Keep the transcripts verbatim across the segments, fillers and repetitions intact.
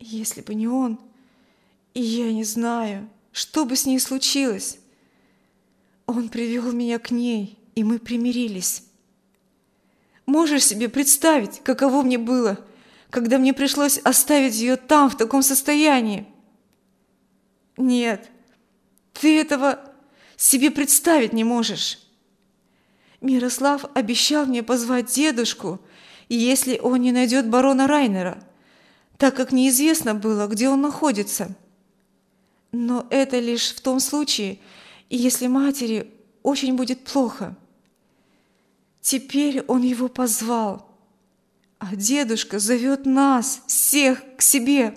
Если бы не он, и я не знаю, что бы с ней случилось. Он привел меня к ней, и мы примирились. Можешь себе представить, каково мне было, когда мне пришлось оставить ее там, в таком состоянии? Нет, ты этого себе представить не можешь. Мирослав обещал мне позвать дедушку, и если он не найдет барона Райнера, так как неизвестно было, где он находится. Но это лишь в том случае, если матери очень будет плохо. Теперь он его позвал, а дедушка зовет нас всех к себе.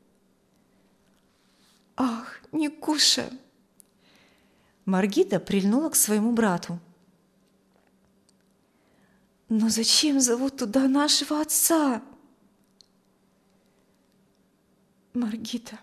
Ах, Никуша! Маргита прильнула к своему брату. Но зачем зовут туда нашего отца? Маргита,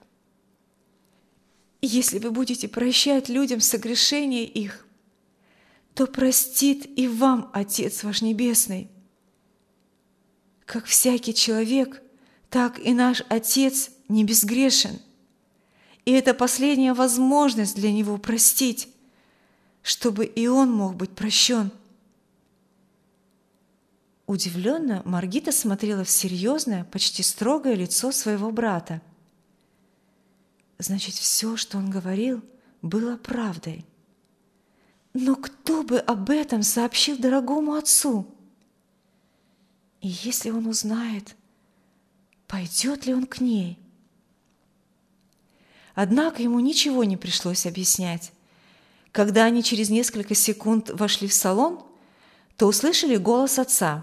если вы будете прощать людям согрешения их, то простит и вам Отец ваш Небесный. Как всякий человек, так и наш Отец не безгрешен. И это последняя возможность для Него простить, чтобы и Он мог быть прощен. Удивленно Маргита смотрела в серьезное, почти строгое лицо своего брата. Значит, все, что он говорил, было правдой. Но кто бы об этом сообщил дорогому отцу? И если он узнает, пойдет ли он к ней? Однако ему ничего не пришлось объяснять. Когда они через несколько секунд вошли в салон, то услышали голос отца.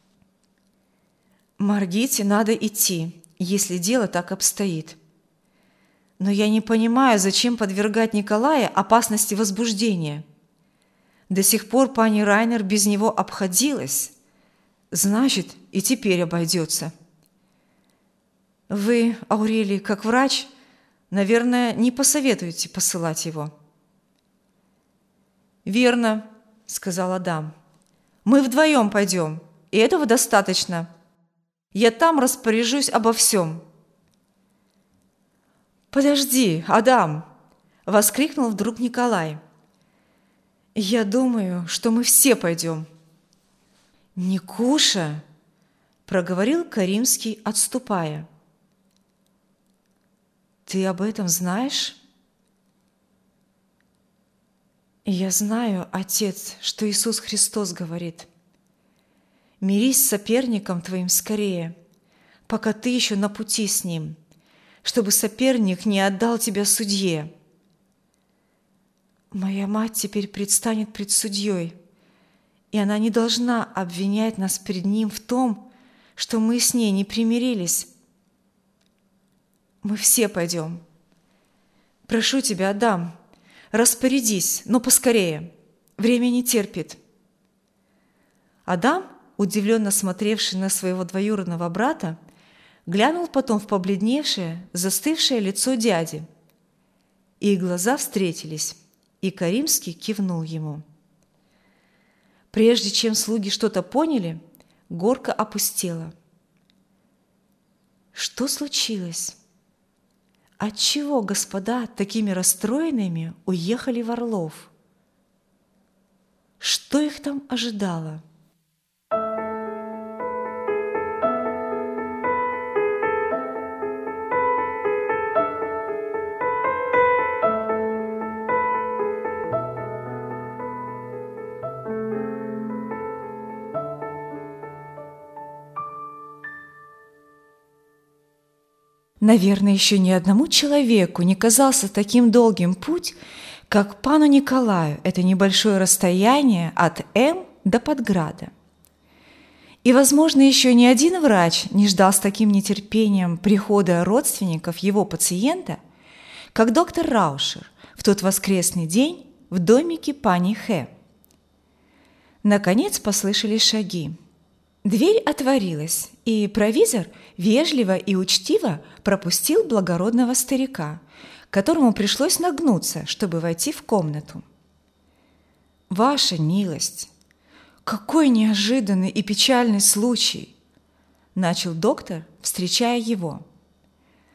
«Маргите надо идти, если дело так обстоит. Но я не понимаю, зачем подвергать Николая опасности возбуждения. До сих пор пани Райнер без него обходилась, значит, и теперь обойдется. Вы, Аурелий, как врач, наверное, не посоветуете посылать его». «Верно», — сказал Адам. «Мы вдвоем пойдем, и этого достаточно. Я там распоряжусь обо всем». «Подожди, Адам!» — воскликнул вдруг Николай. «Я думаю, что мы все пойдем». «Никуша!» — проговорил Каримский, отступая. «Ты об этом знаешь?» «Я знаю, Отец, что Иисус Христос говорит: мирись с соперником твоим скорее, пока ты еще на пути с ним, чтобы соперник не отдал тебя судье. Моя мать теперь предстанет пред судьей, и она не должна обвинять нас перед ним в том, что мы с ней не примирились. Мы все пойдем. Прошу тебя, Адам, распорядись, но поскорее, время не терпит». Адам, удивленно смотревший на своего двоюродного брата, глянул потом в побледневшее, застывшее лицо дяди. Их глаза встретились, и Каримский кивнул ему. Прежде чем слуги что-то поняли, горка опустела. Что случилось? Отчего господа такими расстроенными уехали в Орлов? Что их там ожидало? Наверное, еще ни одному человеку не казался таким долгим путь, как пану Николаю это небольшое расстояние от М до Подграда. И, возможно, еще ни один врач не ждал с таким нетерпением прихода родственников его пациента, как доктор Раушер в тот воскресный день в домике пани Хэ. Наконец послышались шаги. Дверь отворилась, и провизор вежливо и учтиво пропустил благородного старика, которому пришлось нагнуться, чтобы войти в комнату. «Ваша милость, какой неожиданный и печальный случай!» – начал доктор, встречая его.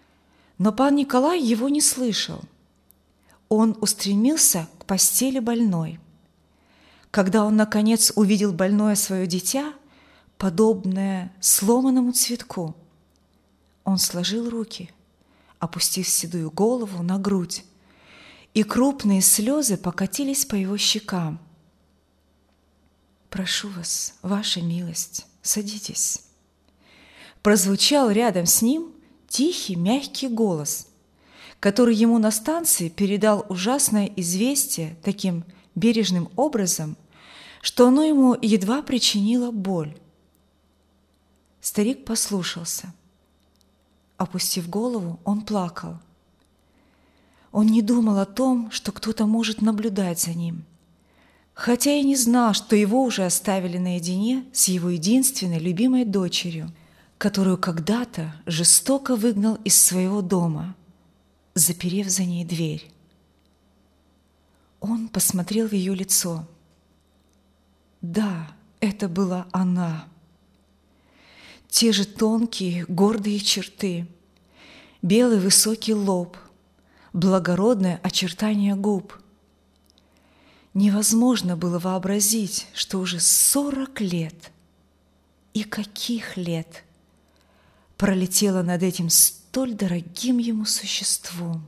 Но пан Николай его не слышал. Он устремился к постели больной. Когда он, наконец, увидел больное свое дитя, подобное сломанному цветку, он сложил руки, опустив седую голову на грудь, и крупные слезы покатились по его щекам. «Прошу вас, ваша милость, садитесь». Прозвучал рядом с ним тихий, мягкий голос, который ему на станции передал ужасное известие таким бережным образом, что оно ему едва причинило боль. Старик послушался. Опустив голову, он плакал. Он не думал о том, что кто-то может наблюдать за ним, хотя и не знал, что его уже оставили наедине с его единственной любимой дочерью, которую когда-то жестоко выгнал из своего дома, заперев за ней дверь. Он посмотрел в ее лицо. Да, это была она. Те же тонкие, гордые черты, белый высокий лоб, благородное очертание губ. Невозможно было вообразить, что уже сорок лет, и каких лет, пролетело над этим столь дорогим ему существом.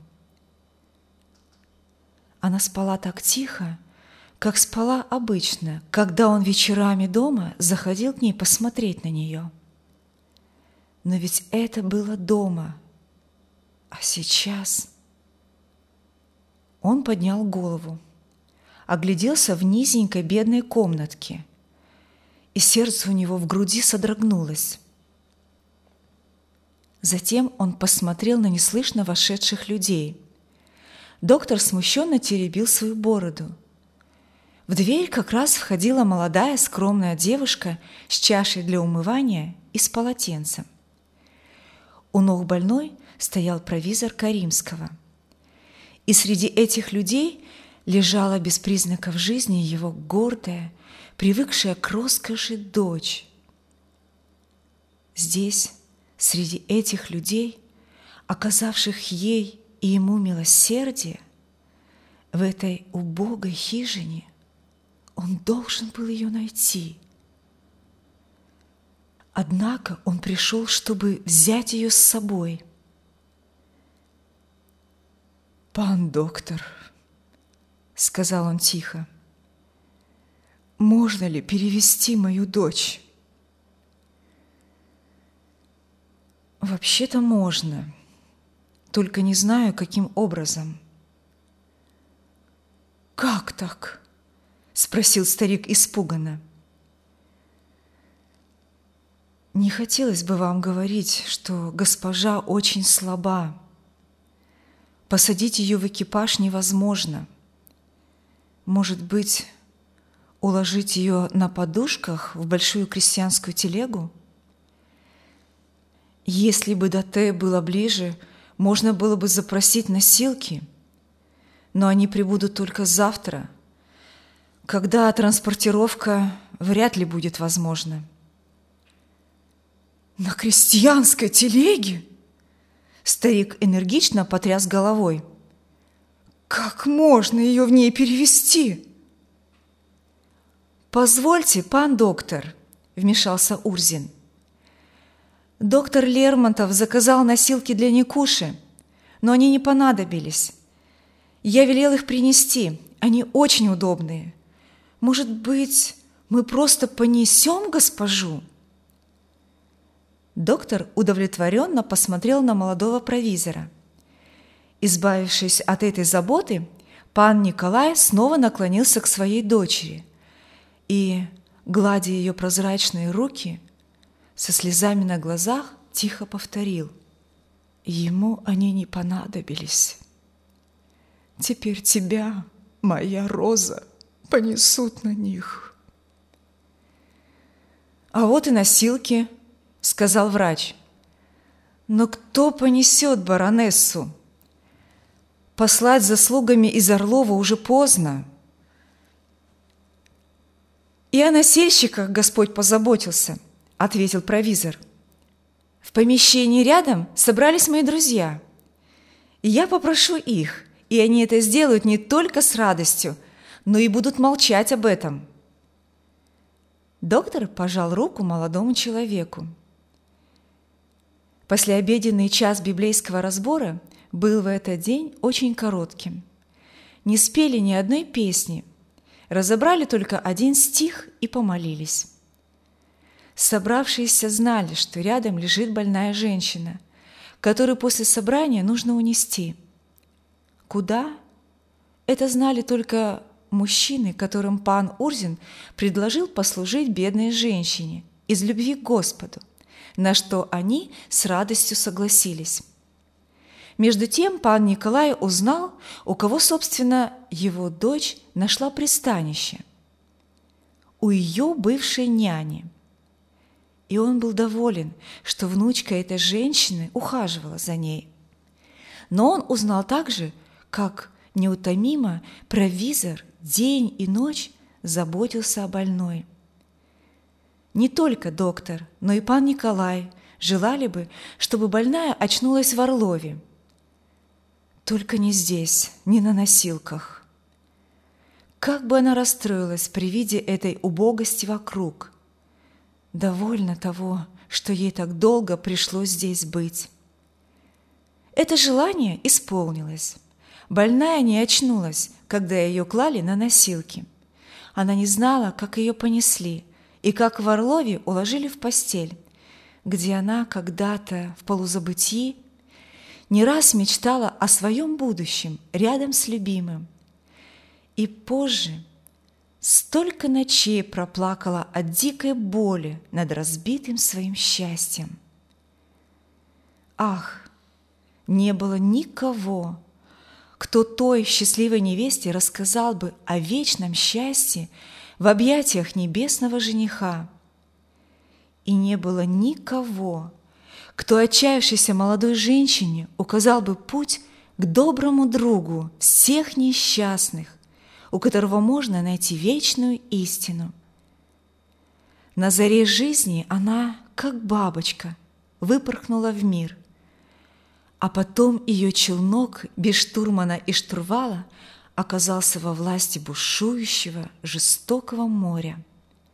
Она спала так тихо, как спала обычно, когда он вечерами дома заходил к ней посмотреть на нее. Но ведь это было дома, а сейчас... Он поднял голову, огляделся в низенькой бедной комнатке, и сердце у него в груди содрогнулось. Затем он посмотрел на неслышно вошедших людей. Доктор смущенно теребил свою бороду. В дверь как раз входила молодая скромная девушка с чашей для умывания и с полотенцем. У ног больной стоял провизор Каримского. И среди этих людей лежала без признаков жизни его гордая, привыкшая к роскоши дочь. Здесь, среди этих людей, оказавших ей и ему милосердие, в этой убогой хижине, он должен был ее найти. Однако он пришел, чтобы взять ее с собой. «Пан доктор», — сказал он тихо, — «можно ли перевести мою дочь?» «Вообще-то можно, только не знаю, каким образом». «Как так?» — спросил старик испуганно. «Не хотелось бы вам говорить, что госпожа очень слаба. Посадить ее в экипаж невозможно. Может быть, уложить ее на подушках в большую крестьянскую телегу? Если бы до Т было ближе, можно было бы запросить носилки, но они прибудут только завтра, когда транспортировка вряд ли будет возможна». «На крестьянской телеге?» Старик энергично потряс головой. «Как можно ее в ней перевести?» «Позвольте, пан доктор», — вмешался Урзин. «Доктор Лермонтов заказал носилки для Никуши, но они не понадобились. Я велел их принести, они очень удобные. Может быть, мы просто понесем госпожу?» Доктор удовлетворенно посмотрел на молодого провизора. Избавившись от этой заботы, пан Николай снова наклонился к своей дочери и, гладя ее прозрачные руки, со слезами на глазах тихо повторил: «Ему они не понадобились. Теперь тебя, моя Роза, понесут на них». «А вот и носилки», — сказал врач. «Но кто понесет баронессу? Послать за слугами из Орлова уже поздно». «И о носильщиках Господь позаботился», — ответил провизор. «В помещении рядом собрались мои друзья. Я попрошу их, и они это сделают не только с радостью, но и будут молчать об этом». Доктор пожал руку молодому человеку. Послеобеденный час библейского разбора был в этот день очень коротким. Не спели ни одной песни, разобрали только один стих и помолились. Собравшиеся знали, что рядом лежит больная женщина, которую после собрания нужно унести. Куда? Это знали только мужчины, которым пан Урзин предложил послужить бедной женщине из любви к Господу, на что они с радостью согласились. Между тем пан Николай узнал, у кого, собственно, его дочь нашла пристанище. У ее бывшей няни. И он был доволен, что внучка этой женщины ухаживала за ней. Но он узнал также, как неутомимо провизор день и ночь заботился о больной. Не только доктор, но и пан Николай желали бы, чтобы больная очнулась в Орлове. Только не здесь, не на носилках. Как бы она расстроилась при виде этой убогости вокруг. Довольно того, что ей так долго пришлось здесь быть. Это желание исполнилось. Больная не очнулась, когда ее клали на носилки. Она не знала, как ее понесли и как в Орлове уложили в постель, где она когда-то в полузабытии не раз мечтала о своем будущем рядом с любимым. И позже столько ночей проплакала от дикой боли над разбитым своим счастьем. Ах, не было никого, кто той счастливой невесте рассказал бы о вечном счастье в объятиях небесного жениха. И не было никого, кто отчаявшейся молодой женщине указал бы путь к доброму другу всех несчастных, у которого можно найти вечную истину. На заре жизни она, как бабочка, выпорхнула в мир, а потом ее челнок без штурмана и штурвала оказался во власти бушующего, жестокого моря.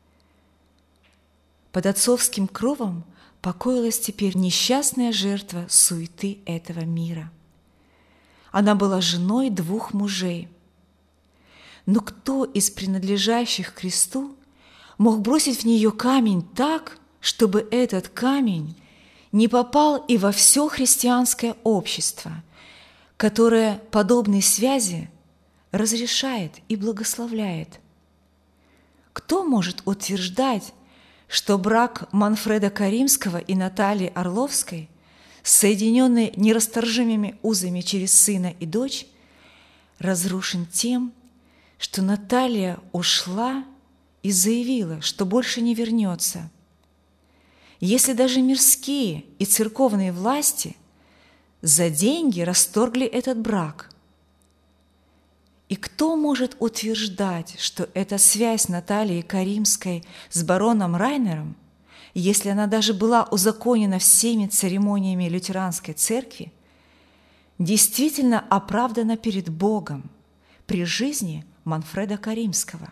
Под отцовским кровом покоилась теперь несчастная жертва суеты этого мира. Она была женой двух мужей. Но кто из принадлежащих Христу мог бросить в нее камень так, чтобы этот камень не попал и во все христианское общество, которое подобные связи разрешает и благословляет? Кто может утверждать, что брак Манфреда Каримского и Натальи Орловской, соединенный нерасторжимыми узами через сына и дочь, разрушен тем, что Наталья ушла и заявила, что больше не вернется? Если даже мирские и церковные власти за деньги расторгли этот брак, и кто может утверждать, что эта связь Натальи Каримской с бароном Райнером, если она даже была узаконена всеми церемониями лютеранской церкви, действительно оправдана перед Богом при жизни Манфреда Каримского?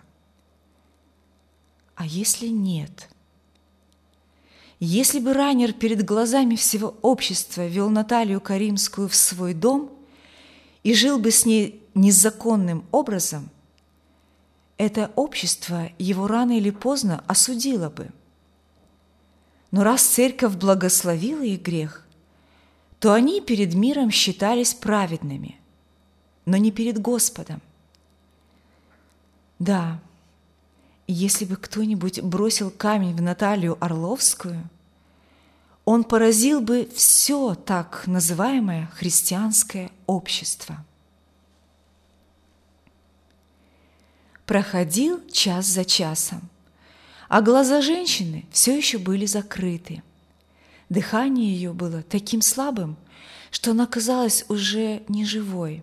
А если нет? Если бы Райнер перед глазами всего общества вел Наталью Каримскую в свой дом и жил бы с ней незаконным образом, это общество его рано или поздно осудило бы. Но раз церковь благословила их грех, то они перед миром считались праведными, но не перед Господом. Да, если бы кто-нибудь бросил камень в Наталью Орловскую, он поразил бы все так называемое христианское общество. Проходил час за часом, а глаза женщины все еще были закрыты. Дыхание ее было таким слабым, что она казалась уже неживой.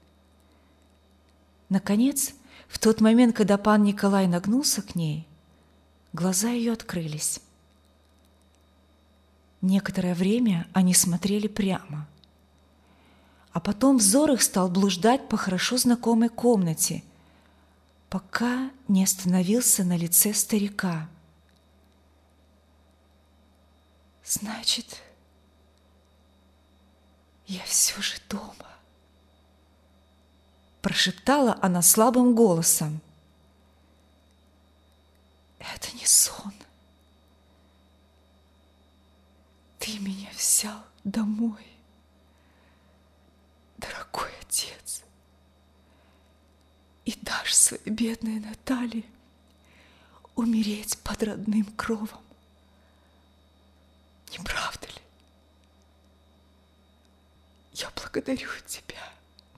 Наконец, в тот момент, когда пан Николай нагнулся к ней, глаза ее открылись. Некоторое время они смотрели прямо, а потом взор их стал блуждать по хорошо знакомой комнате, пока не остановился на лице старика. «Значит, я все же дома», — прошептала она слабым голосом. «Это не сон. Ты меня взял домой, дорогой отец, и дашь своей бедной Наталье умереть под родным кровом. Не правда ли? Я благодарю тебя.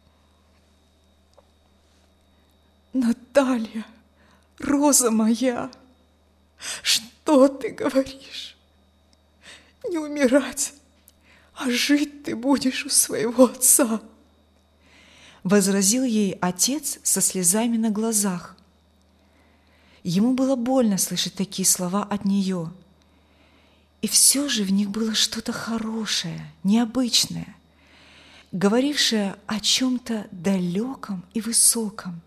Наталья, роза моя, что ты говоришь? Не умирать, а жить ты будешь у своего отца», — возразил ей отец со слезами на глазах. Ему было больно слышать такие слова от нее, и все же в них было что-то хорошее, необычное, говорившее о чем-то далеком и высоком.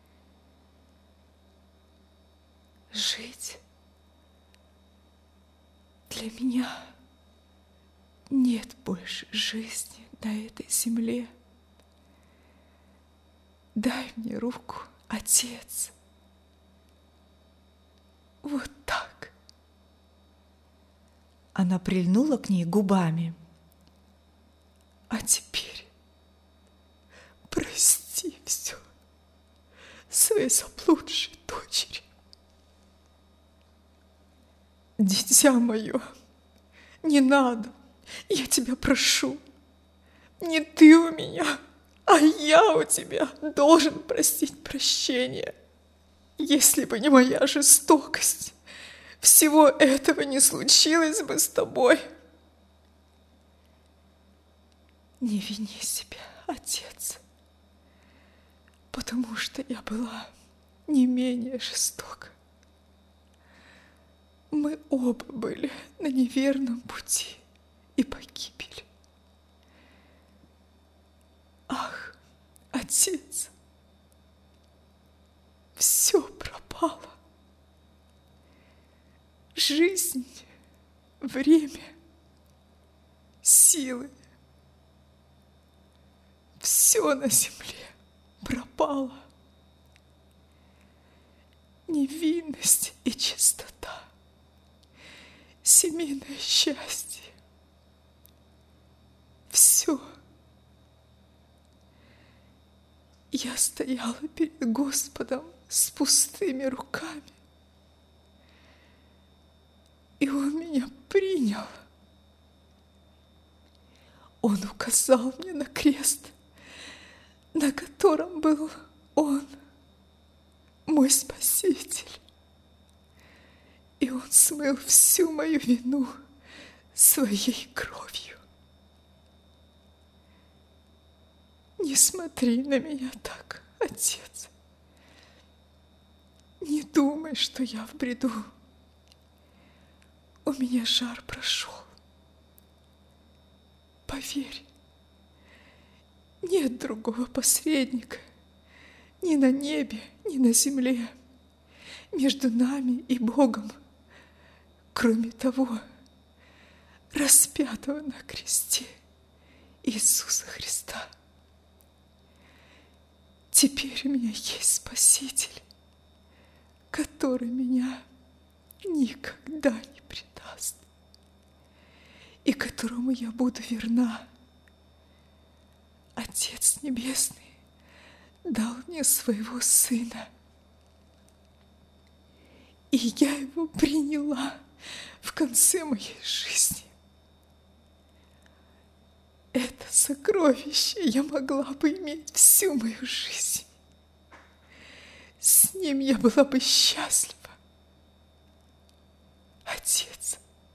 «Жить для меня нет больше жизни на этой земле. Дай мне руку, отец. Вот так». Она прильнула к ней губами. «А теперь прости все своей заблудшей дочери. Дитя мое, не надо, я тебя прошу. Не ты у меня, а я у тебя должен просить прощения. Если бы не моя жестокость, всего этого не случилось бы с тобой. Не вини себя, отец, потому что я была не менее жестока. Мы оба были на неверном пути и погибли. Ах, отец, все пропало. Жизнь, время, силы. Все на земле пропало. Невинность и чистота, семейное счастье. Все. Я стояла перед Господом с пустыми руками, и Он меня принял. Он указал мне на крест, на котором был Он, мой Спаситель. И Он смыл всю мою вину своей кровью. Не смотри на меня так, отец. Не думай, что я в бреду. У меня жар прошел. Поверь, нет другого посредника ни на небе, ни на земле между нами и Богом, кроме того распятого на кресте Иисуса Христа. Теперь у меня есть Спаситель, который меня никогда не предаст и которому я буду верна. Отец Небесный дал мне своего Сына, и я его приняла в конце моей жизни. Это сокровище я могла бы иметь всю мою жизнь. С ним я была бы счастлива. Отец,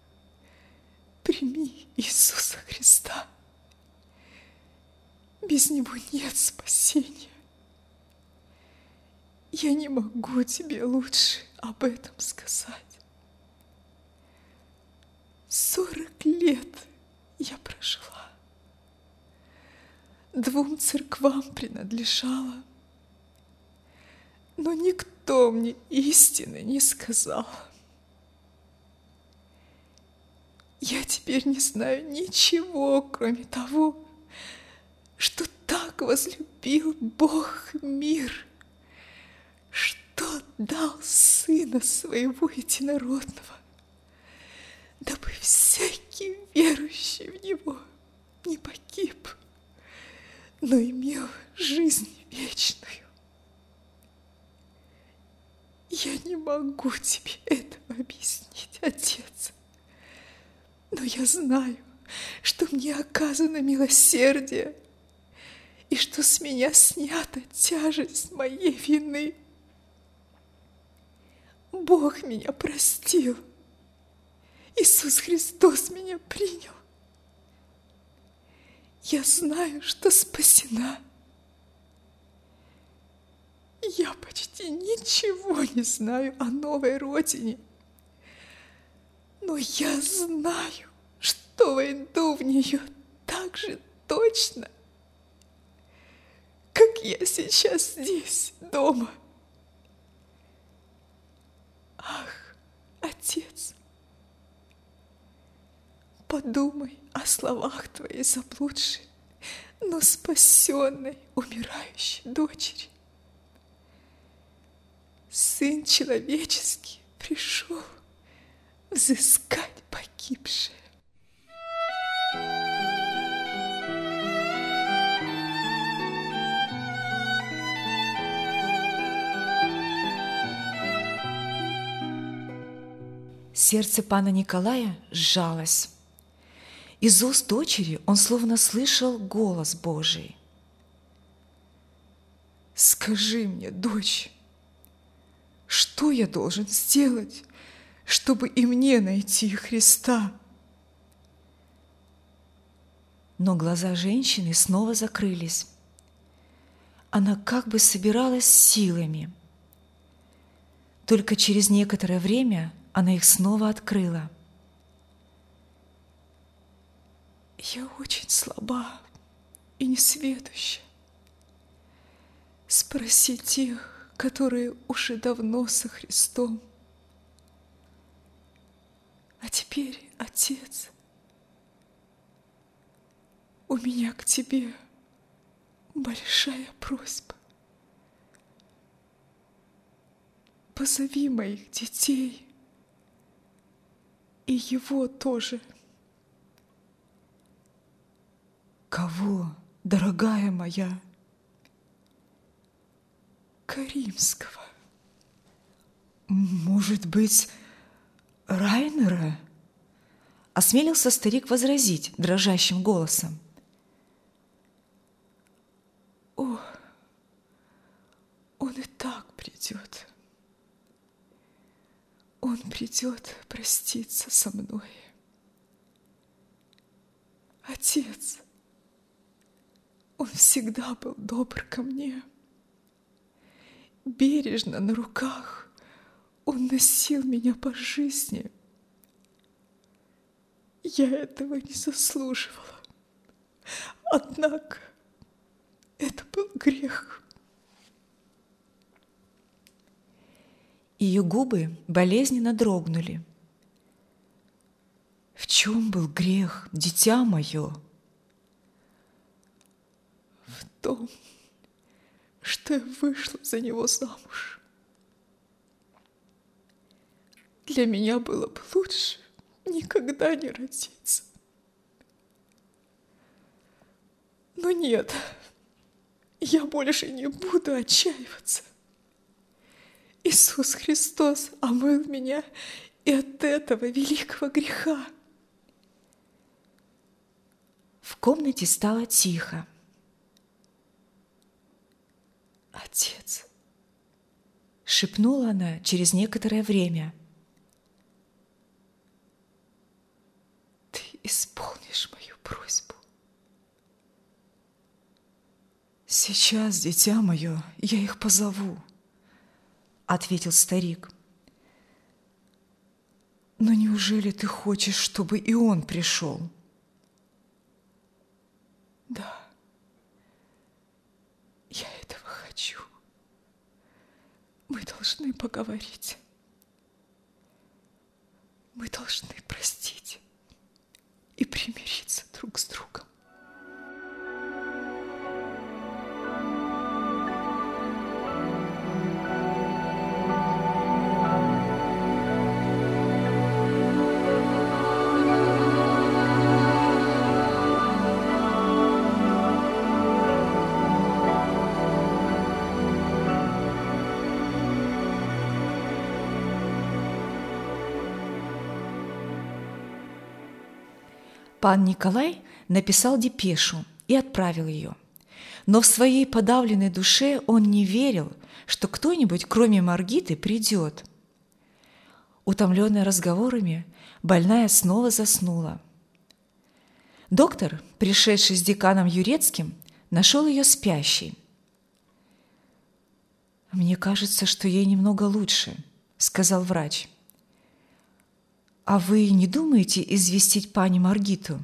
прими Иисуса Христа. Без Него нет спасения. Я не могу тебе лучше об этом сказать. Сорок лет я прожила. двум церквам принадлежала, но никто мне истины не сказал. Я теперь не знаю ничего, кроме того, что так возлюбил Бог мир, что дал Сына Своего Единородного, дабы всякий верующий в Него не погиб, но имел жизнь вечную. Я не могу тебе этого объяснить, Отец, но я знаю, что мне оказано милосердие и что с меня снята тяжесть моей вины. Бог меня простил. Иисус Христос меня принял. Я знаю, что спасена. Я почти ничего не знаю о новой родине, но я знаю, что войду в нее так же точно, как я сейчас здесь, дома. Ах, Отец, подумай о словах твоей заблудшей, но спасенной, умирающей дочери. Сын человеческий пришел взыскать погибшее. Сердце пана Николая сжалось. Из уст дочери он словно слышал голос Божий. «Скажи мне, дочь, что я должен сделать, чтобы и мне найти Христа?» Но глаза женщины снова закрылись. Она как бы собиралась силами. Только через некоторое время она их снова открыла. «Я очень слаба и несведуща. Спроси тех, которые уже давно со Христом. А теперь, Отец, у меня к тебе большая просьба. Позови моих детей и его тоже». «Кого, дорогая моя?» «Каримского». «Может быть, Райнера?» Осмелился старик возразить дрожащим голосом. «О, он и так придет. Он придет проститься со мной. Отец, он всегда был добр ко мне. Бережно на руках он носил меня по жизни. Я этого не заслуживала. Однако это был грех». Ее губы болезненно дрогнули. «В чем был грех, дитя мое?» «В том, что я вышла за него замуж. Для меня было бы лучше никогда не родиться. Но нет, я больше не буду отчаиваться. Иисус Христос омыл меня и от этого великого греха». В комнате стало тихо. «Отец», — шепнула она через некоторое время, — «ты исполнишь мою просьбу». «Сейчас, дитя мое, я их позову», — ответил старик. «Но неужели ты хочешь, чтобы и он пришел?» «Да, хочу. Мы должны поговорить. Мы должны простить и примириться друг с другом. Пан Николай написал депешу и отправил ее. Но в своей подавленной душе он не верил, что кто-нибудь, кроме Маргиты, придет. Утомленная разговорами, больная снова заснула. Доктор, пришедший с деканом Юрецким, нашел ее спящей. «Мне кажется, что ей немного лучше», — сказал врач. «А вы не думаете известить пани Маргиту?»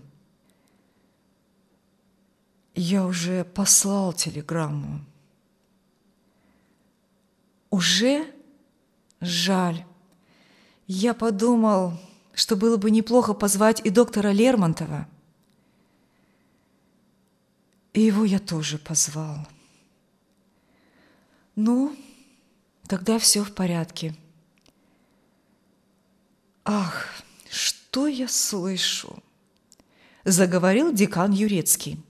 «Я уже послал телеграмму». «Уже? Жаль. Я подумал, что было бы неплохо позвать и доктора Лермонтова». И его я тоже позвал. «Ну, тогда все в порядке». «Ах, что я слышу!» – заговорил декан Юрецкий.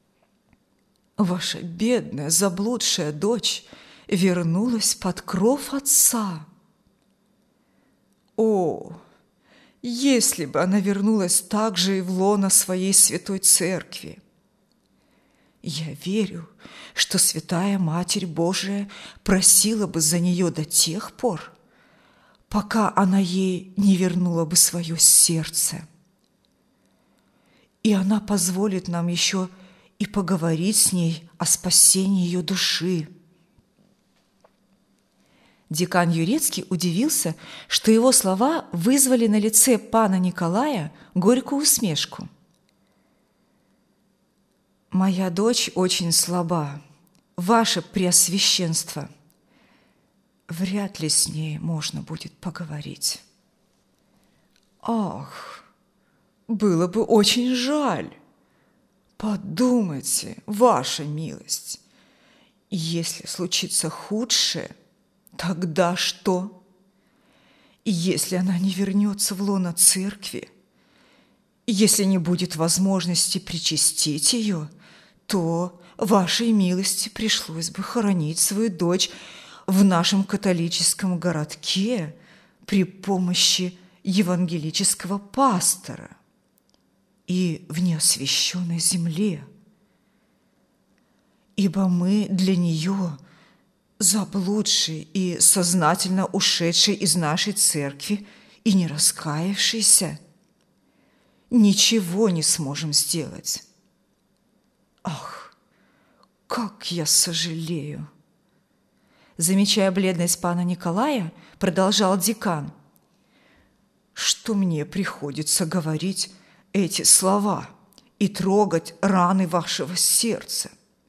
«Ваша бедная заблудшая дочь вернулась под кров отца. О, если бы она вернулась так же и в лоно своей святой церкви! Я верю, что святая Матерь Божия просила бы за нее до тех пор, пока она ей не вернула бы свое сердце. И она позволит нам еще и поговорить с ней о спасении ее души». Декан Юрецкий удивился, что его слова вызвали на лице пана Николая горькую усмешку. «Моя дочь очень слаба, ваше преосвященство. Вряд ли с ней можно будет поговорить». «Ах, было бы очень жаль. Подумайте, ваша милость, если случится худшее, тогда что? Если она не вернется в лоно церкви, если не будет возможности причастить ее, то вашей милости пришлось бы хоронить свою дочь в нашем католическом городке при помощи евангелического пастора и в неосвященной земле. Ибо мы для нее, заблудшие и сознательно ушедшие из нашей церкви и не раскаявшиеся, ничего не сможем сделать. Ах, как я сожалею!» Замечая бледность пана Николая, продолжал декан. «Что мне приходится говорить эти слова и трогать раны вашего сердца.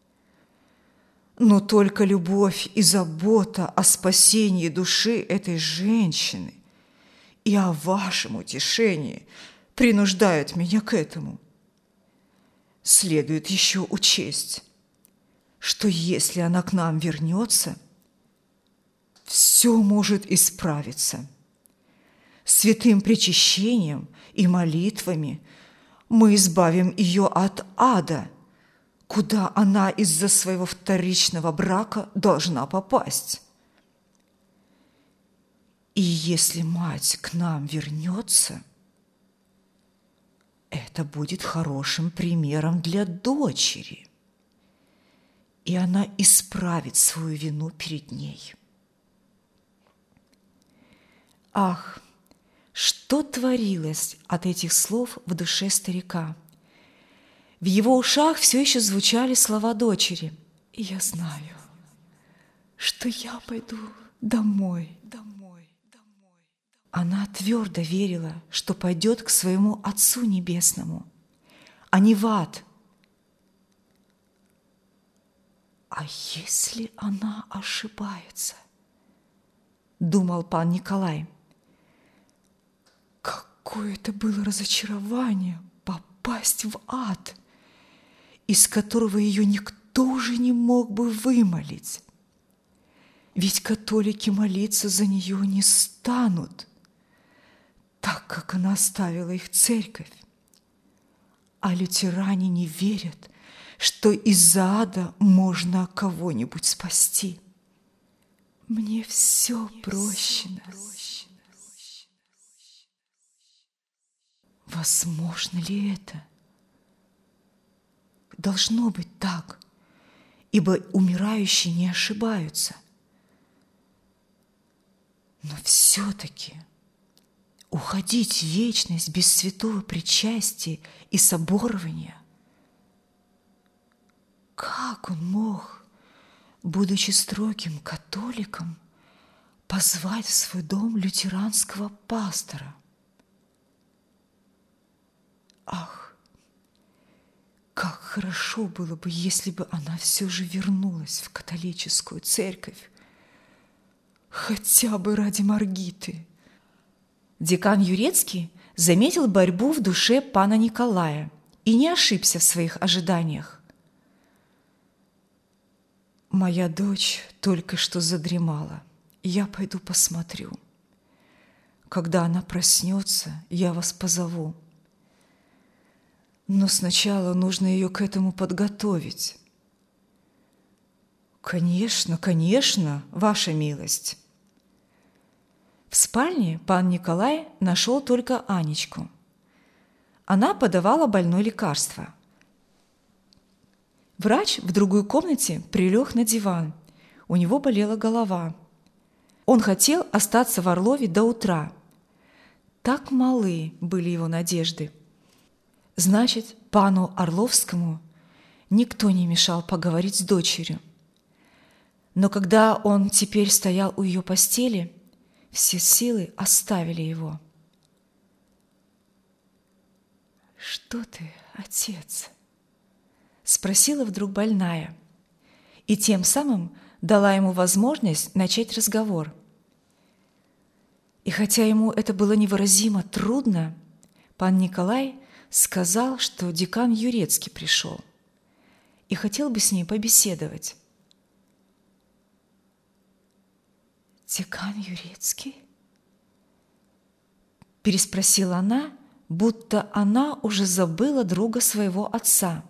Но только любовь и забота о спасении души этой женщины и о вашем утешении принуждают меня к этому. Следует еще учесть, что если она к нам вернется, все может исправиться. Святым причащением и молитвами мы избавим ее от ада, куда она из-за своего вторичного брака должна попасть. И если мать к нам вернется, это будет хорошим примером для дочери, и она исправит свою вину перед ней». Ах, что творилось от этих слов в душе старика! В его ушах все еще звучали слова дочери. «Я знаю, что я пойду домой, домой, домой». Она твердо верила, что пойдет к своему Отцу Небесному, а не в ад. А «А если она ошибается?» – думал пан Николай. Какое это было разочарование попасть в ад, из которого ее никто уже не мог бы вымолить. Ведь католики молиться за нее не станут, так как она оставила их церковь. А лютеране не верят, что из-за ада можно кого-нибудь спасти. Мне все прощено. Возможно ли это? Должно быть так, ибо умирающие не ошибаются. Но все-таки уходить в вечность без святого причастия и соборования, как он мог, будучи строгим католиком, позвать в свой дом лютеранского пастора? Ах, как хорошо было бы, если бы она все же вернулась в католическую церковь, хотя бы ради Маргиты. Декан Юрецкий заметил борьбу в душе пана Николая и не ошибся в своих ожиданиях. «Моя дочь только что задремала. Я пойду посмотрю. Когда она проснется, я вас позову. Но сначала нужно ее к этому подготовить». «Конечно, конечно, ваша милость». В спальне пан Николай нашел только Анечку. Она подавала больной лекарства. Врач в другой комнате прилег на диван. У него болела голова. Он хотел остаться в Орлове до утра. Так малы были его надежды. Значит, пану Орловскому никто не мешал поговорить с дочерью. Но когда он теперь стоял у ее постели, все силы оставили его. «Что ты, отец?» – спросила вдруг больная, и тем самым дала ему возможность начать разговор. И хотя ему это было невыразимо трудно, пан Николай сказал, что декан Юрецкий пришел и хотел бы с ней побеседовать. «Декан Юрецкий?» – переспросила она, будто она уже забыла друга своего отца.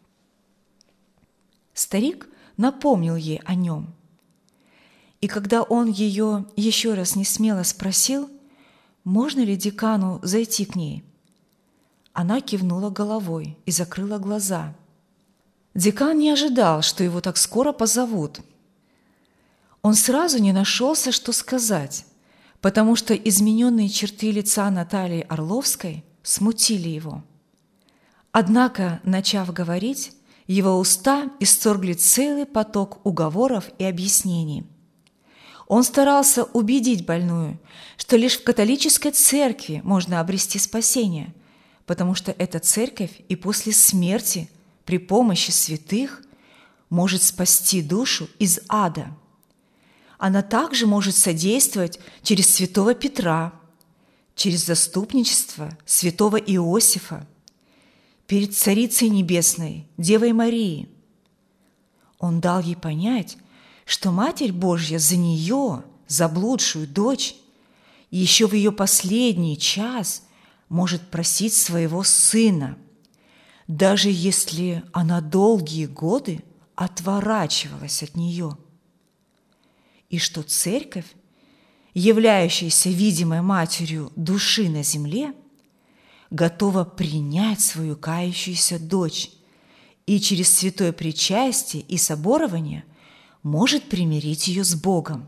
Старик напомнил ей о нем. И когда он ее еще раз несмело спросил, можно ли декану зайти к ней, она кивнула головой и закрыла глаза. Декан не ожидал, что его так скоро позовут. Он сразу не нашелся, что сказать, потому что измененные черты лица Натальи Орловской смутили его. Однако, начав говорить, его уста исторгли целый поток уговоров и объяснений. Он старался убедить больную, что лишь в католической церкви можно обрести спасение, потому что эта церковь и после смерти при помощи святых может спасти душу из ада. Она также может содействовать через святого Петра, через заступничество святого Иосифа, перед Царицей Небесной, Девой Марией. Он дал ей понять, что Матерь Божья за нее, заблудшую дочь, еще в ее последний час может просить своего сына, даже если она долгие годы отворачивалась от нее. И что церковь, являющаяся видимой матерью души на земле, готова принять свою кающуюся дочь и через святое причастие и соборование может примирить ее с Богом.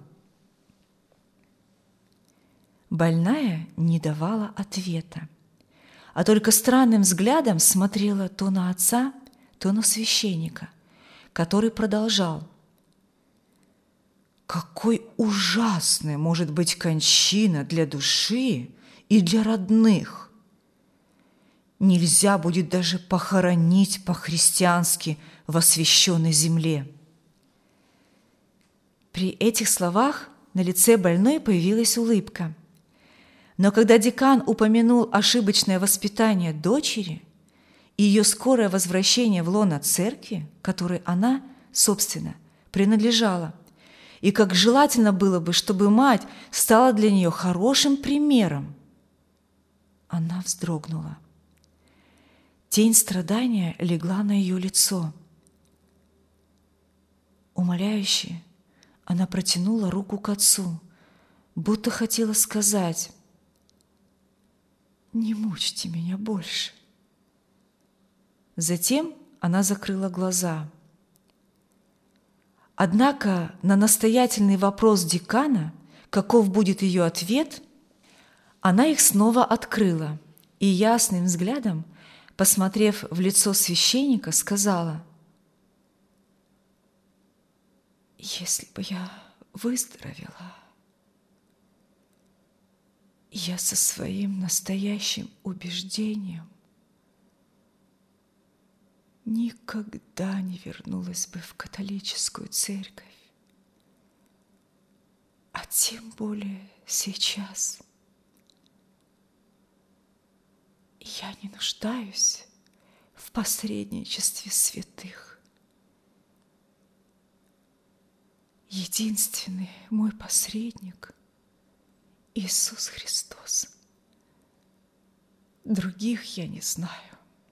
Больная не давала ответа, а только странным взглядом смотрела то на отца, то на священника, который продолжал: «Какой ужасной может быть кончина для души и для родных! Нельзя будет даже похоронить по-христиански в освященной земле. При этих словах на лице больной появилась улыбка. Но когда декан упомянул ошибочное воспитание дочери и ее скорое возвращение в лоно церкви, которой она, собственно, принадлежала, и как желательно было бы, чтобы мать стала для нее хорошим примером, она вздрогнула. Тень страдания легла на ее лицо. Умоляюще она протянула руку к отцу, будто хотела сказать: «Не мучьте меня больше». Затем она закрыла глаза. Однако на настоятельный вопрос декана, каков будет ее ответ, она их снова открыла и ясным взглядом, посмотрев в лицо священника, сказала: «Если бы я выздоровела, я со своим настоящим убеждением никогда не вернулась бы в католическую церковь, а тем более сейчас. Я не нуждаюсь в посредничестве святых. Единственный мой посредник – Иисус Христос. Других я не знаю.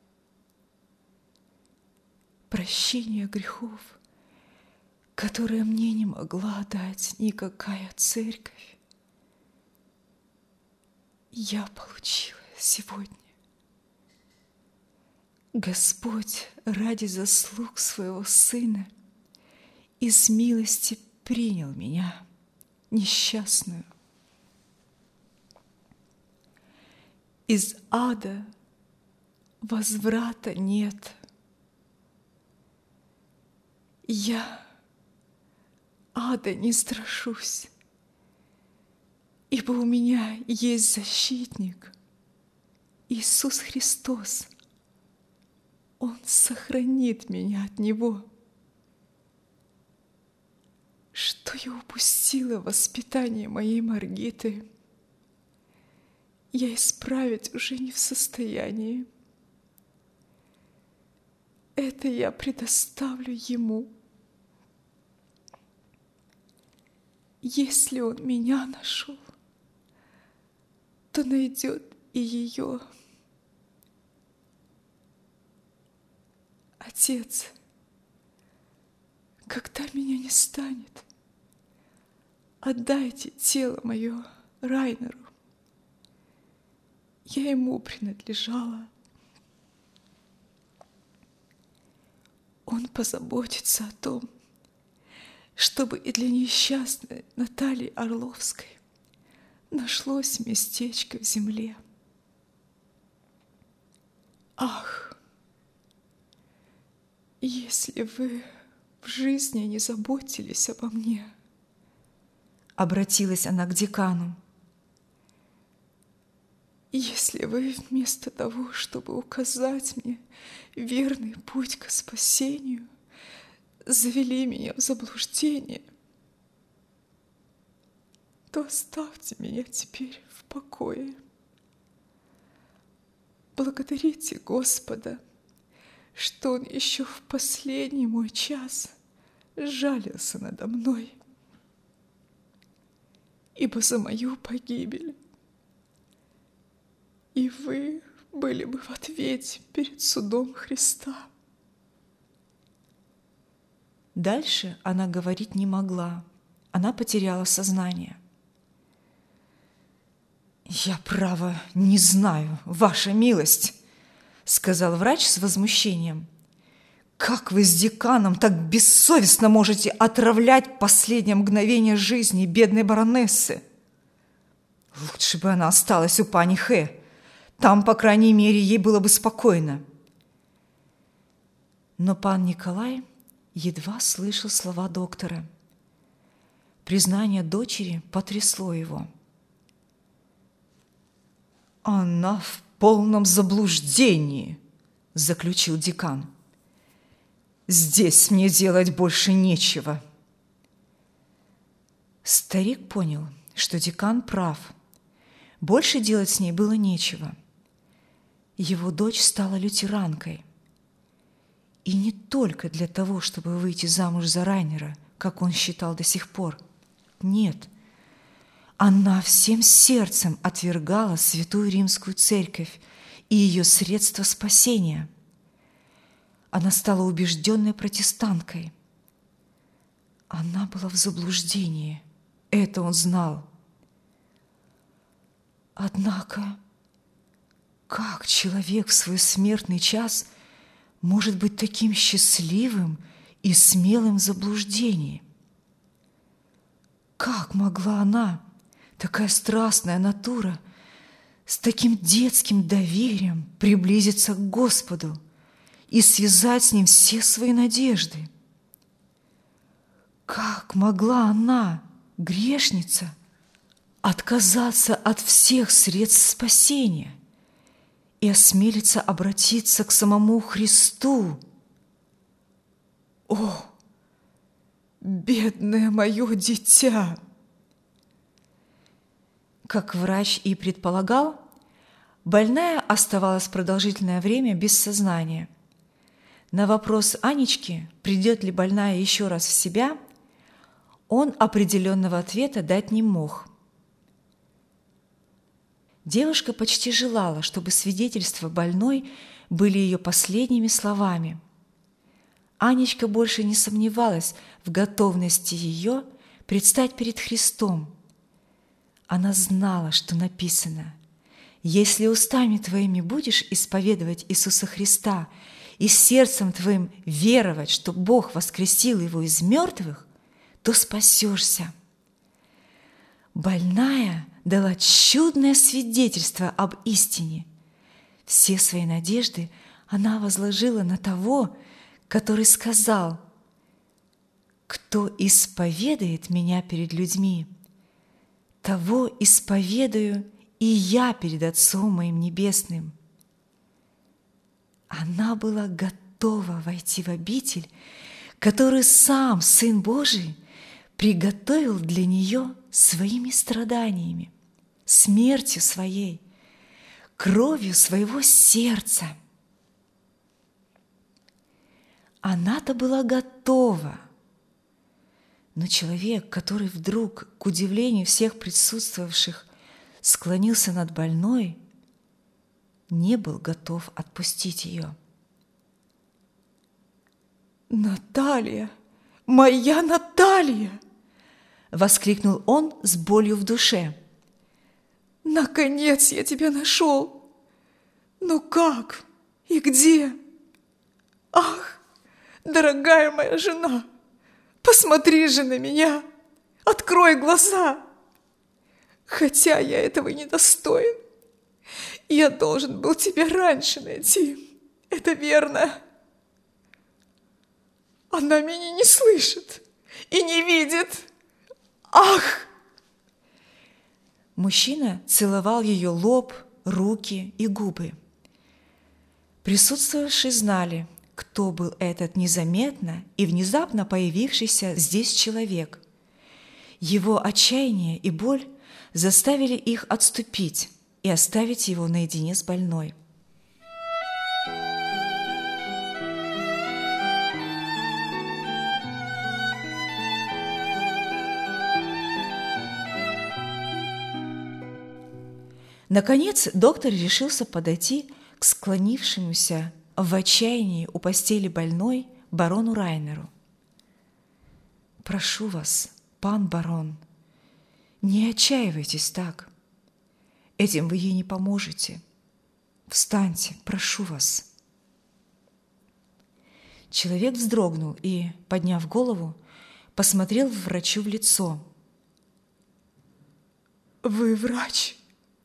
Прощение грехов, которое мне не могла дать никакая церковь, я получила сегодня. Господь ради заслуг своего Сына из милости принял меня, несчастную. Из ада возврата нет. Я ада не страшусь, ибо у меня есть защитник, Иисус Христос. Он сохранит меня от него. Что я упустила в воспитании моей Маргиты, я исправить уже не в состоянии. Это я предоставлю ему. Если он меня нашел, то найдет и ее. Отец, когда меня не станет, отдайте тело мое Райнеру. Я ему принадлежала. Он позаботится о том, чтобы и для несчастной Натальи Орловской нашлось местечко в земле. Ах, если вы в жизни не заботились обо мне, обратилась она к декану. Если вы вместо того, чтобы указать мне верный путь к спасению, завели меня в заблуждение, то оставьте меня теперь в покое. Благодарите Господа, что Он еще в последний мой час жалился надо мной, ибо за мою погибель и вы были бы в ответе перед судом Христа. Дальше она говорить не могла. Она потеряла сознание. «Я, право, не знаю, ваша милость», — сказал врач с возмущением. «Как вы с деканом так бессовестно можете отравлять последнее мгновение жизни бедной баронессы? Лучше бы она осталась у пани Хэ. Там, по крайней мере, ей было бы спокойно». Но пан Николай едва слышал слова доктора. Признание дочери потрясло его. «Она в полном заблуждении», — заключил декан. «Здесь мне делать больше нечего». Старик понял, что декан прав. Больше делать с ней было нечего. Его дочь стала лютеранкой. И не только для того, чтобы выйти замуж за Райнера, как он считал до сих пор. Нет, она всем сердцем отвергала Святую Римскую Церковь и ее средства спасения. Она стала убежденной протестанткой. Она была в заблуждении, это он знал. Однако, как человек в свой смертный час может быть таким счастливым и смелым в заблуждении? Как могла она, такая страстная натура, с таким детским доверием приблизиться к Господу и связать с Ним все свои надежды? Как могла она, грешница, отказаться от всех средств спасения и осмелиться обратиться к самому Христу? О, бедное мое дитя! Как врач и предполагал, больная оставалась продолжительное время без сознания. На вопрос Анечки, придет ли больная еще раз в себя, он определенного ответа дать не мог. Девушка почти желала, чтобы свидетельства больной были ее последними словами. Анечка больше не сомневалась в готовности ее предстать перед Христом. Она знала, что написано: «Если устами твоими будешь исповедовать Иисуса Христа и сердцем твоим веровать, что Бог воскресил Его из мертвых, то спасешься». Больная дала чудное свидетельство об истине. Все свои надежды она возложила на того, который сказал: «Кто исповедует меня перед людьми, того исповедую и я перед Отцом моим Небесным». Она была готова войти в обитель, которую сам Сын Божий приготовил для нее своими страданиями, смертью своей, кровью своего сердца. Она-то была готова, но человек, который вдруг, к удивлению всех присутствовавших, склонился над больной, не был готов отпустить ее. «Наталья! Моя Наталья!» — воскликнул он с болью в душе. «Наконец я тебя нашел! Ну как и где? Ах, дорогая моя жена, посмотри же на меня, открой глаза! Хотя я этого не достоин, я должен был тебя раньше найти, это верно. Она меня не слышит и не видит. Ах!» Мужчина целовал ее лоб, руки и губы. Присутствовавшие знали, кто был этот незаметно и внезапно появившийся здесь человек. Его отчаяние и боль заставили их отступить и оставить его наедине с больной. Наконец доктор решился подойти к склонившемуся в отчаянии у постели больной барону Райнеру. «Прошу вас, пан барон, не отчаивайтесь так. Этим вы ей не поможете. Встаньте, прошу вас». Человек вздрогнул и, подняв голову, посмотрел врачу в лицо. «Вы врач?»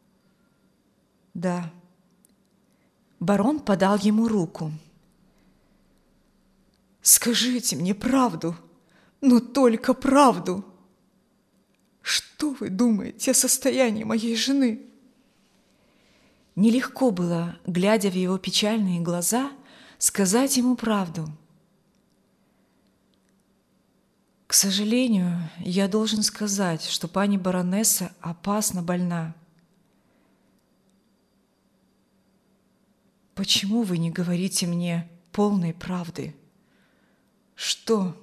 «Да». Барон подал ему руку. «Скажите мне правду, но только правду. Что вы думаете о состоянии моей жены?» Нелегко было, глядя в его печальные глаза, сказать ему правду. «К сожалению, я должен сказать, что пани баронесса опасно больна. Почему вы не говорите мне полной правды? Что,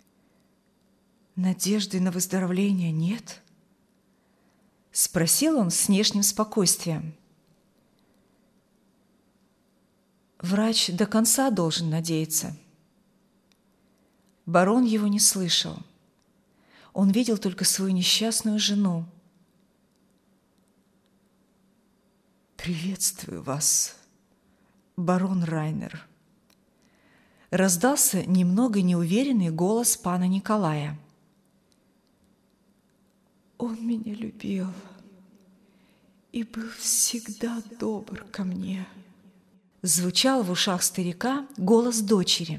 надежды на выздоровление нет? Спросил он с внешним спокойствием. Врач до конца должен надеяться. Барон его не слышал. Он видел только свою несчастную жену. «Приветствую вас, барон Райнер», — раздался немного неуверенный голос пана Николая. «Он меня любил и был всегда добр ко мне», — звучал в ушах старика голос дочери.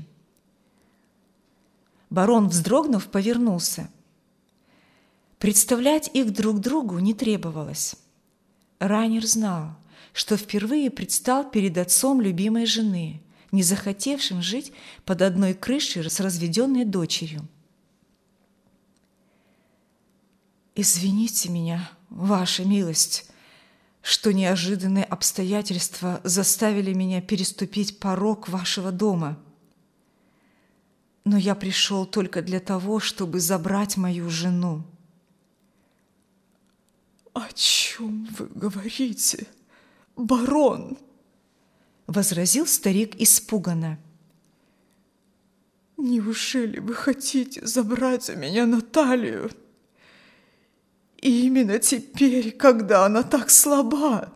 Барон, вздрогнув, повернулся. Представлять их друг другу не требовалось. Райнер знал, что впервые предстал перед отцом любимой жены, не захотевшим жить под одной крышей с разведенной дочерью. «Извините меня, ваша милость, что неожиданные обстоятельства заставили меня переступить порог вашего дома. Но я пришел только для того, чтобы забрать мою жену». «О чем вы говорите, барон?» — возразил старик испуганно. «Неужели вы хотите забрать у меня Наталью? И именно теперь, когда она так слаба?»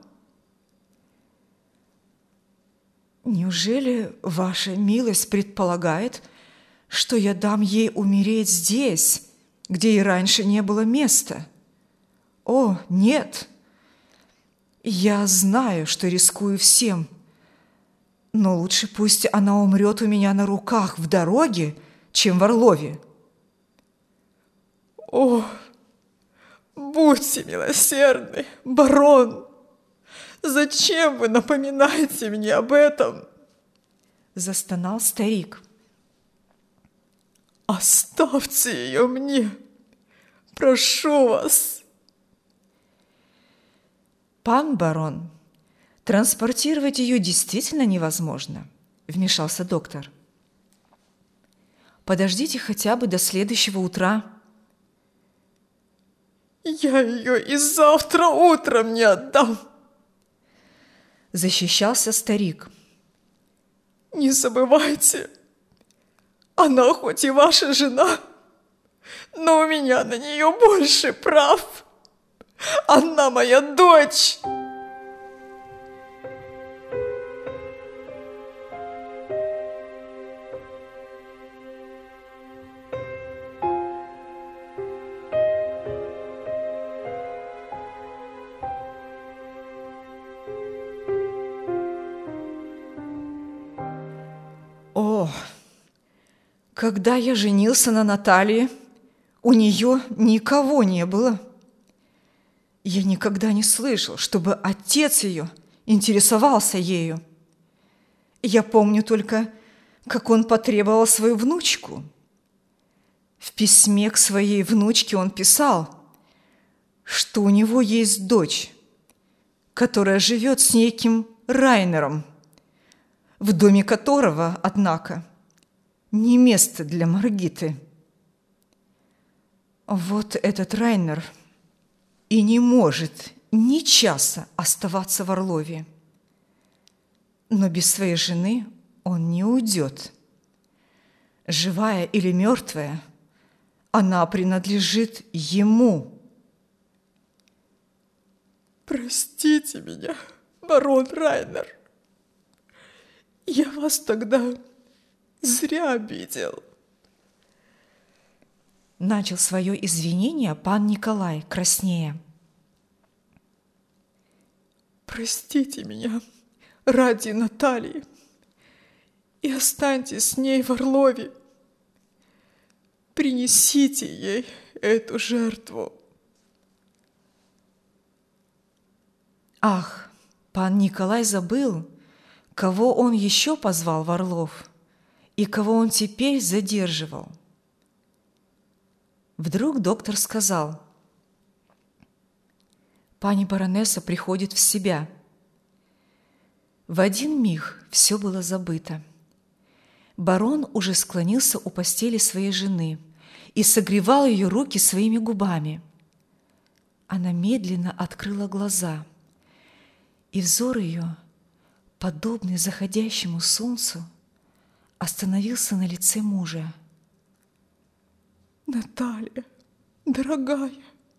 «Неужели ваша милость предполагает, что я дам ей умереть здесь, где и раньше не было места? О, нет! Я знаю, что рискую всем, но лучше пусть она умрет у меня на руках в дороге, чем в Орлове». «О, будьте милосердны, барон! Зачем вы напоминаете мне об этом?» — застонал старик. «Оставьте ее мне! Прошу вас!» «Пан барон, транспортировать ее действительно невозможно», — вмешался доктор. «Подождите хотя бы до следующего утра». «Я ее и завтра утром не отдам!» — защищался старик. «Не забывайте, она хоть и ваша жена, но у меня на нее больше прав. Она моя дочь!» О, когда я женился на Наталье, у нее никого не было. Я никогда не слышал, чтобы отец ее интересовался ею. Я помню только, как он потребовал свою внучку. В письме к своей внучке он писал, что у него есть дочь, которая живет с неким Райнером, в доме которого, однако, не место для Маргиты. Вот этот Райнер и не может ни часа оставаться в Орлове. Но без своей жены он не уйдет. Живая или мертвая, она принадлежит ему. «Простите меня, барон Райнер. Я вас тогда зря обидел». Начал свое извинение пан Николай, краснея. «Простите меня ради Натальи и останьтесь с ней в Орлове. Принесите ей эту жертву». Ах, пан Николай забыл, кого он еще позвал в Орлов и кого он теперь задерживал. Вдруг доктор сказал: «Пани баронесса приходит в себя». В один миг все было забыто. Барон уже склонился у постели своей жены и согревал ее руки своими губами. Она медленно открыла глаза, и взор ее, подобный заходящему солнцу, остановился на лице мужа. Наталья, дорогая,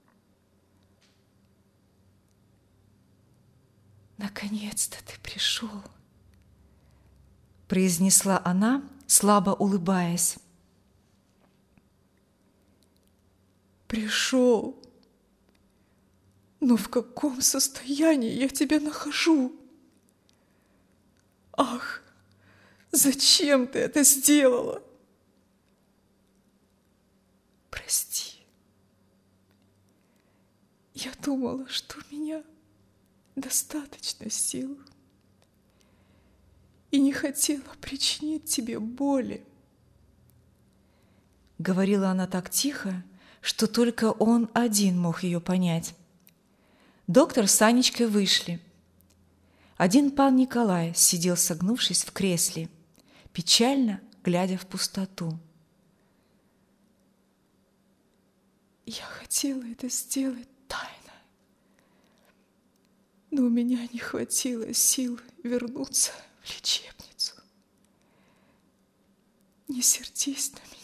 наконец-то ты пришел, произнесла она, слабо улыбаясь. Пришел. Но в каком состоянии я тебя нахожу? Ах, зачем ты это сделала? Прости. Я думала, что у меня достаточно сил и не хотела причинить тебе боли. Говорила она так тихо, что только он один мог ее понять. Доктор с Анечкой вышли. Один пан Николай сидел, согнувшись в кресле, печально глядя в пустоту. Я хотела это сделать тайно, но у меня не хватило сил вернуться в лечебницу. Не сердись на меня.